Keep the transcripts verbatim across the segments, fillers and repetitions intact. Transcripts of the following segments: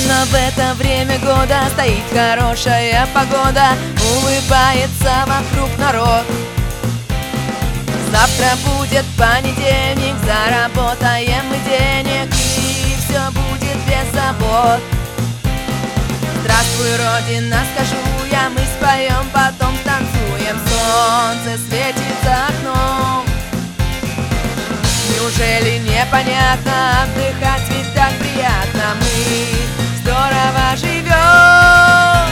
Странно, в это время года стоит хорошая погода, улыбается вокруг народ. Завтра будет понедельник, заработаем мы денег, и все будет без забот. Здравствуй, Родина, скажу я, мы споем, потом танцуем. Солнце светит за окном. Неужели непонятно? Отдыхать ведь так приятно. Мы здорово живем.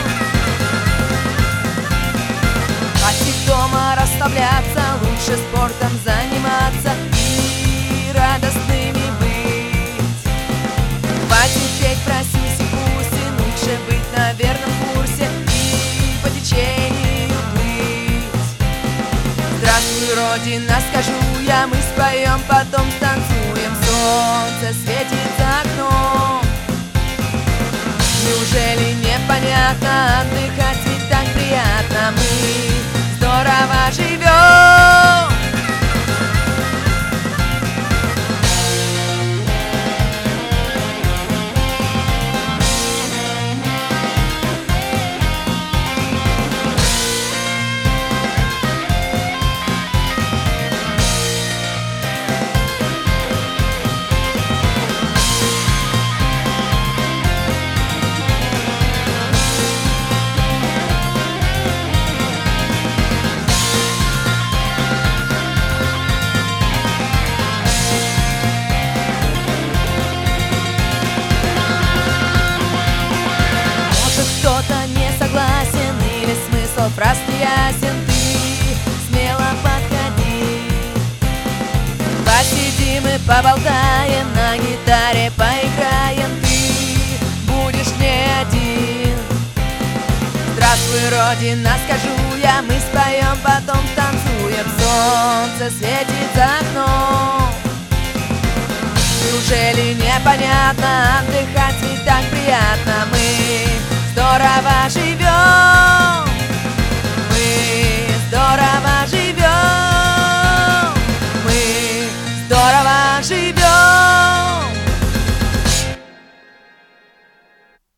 Хватит дома расслабляться, лучше спортом заниматься и радостными быть. Хватит петь про сиси-пуси, лучше быть на верном курсе и по течению плыть. Здравствуй, Родина, скажу я, мы споем, потом станцуем. Солнце светит за окном. Неужели непонятно? Отдыхать ведь так приятно. Мы здорово живем. Кто-то не согласен или смысл фраз неясен, ты смело подходи. Посидим и поболтаем, на гитаре поиграем, ты будешь не один. Здравствуй, Родина, скажу я, мы споем, потом танцуем. Солнце светит за окном. Неужели непонятно? Отдыхать ведь так приятно. Мы здорово живем.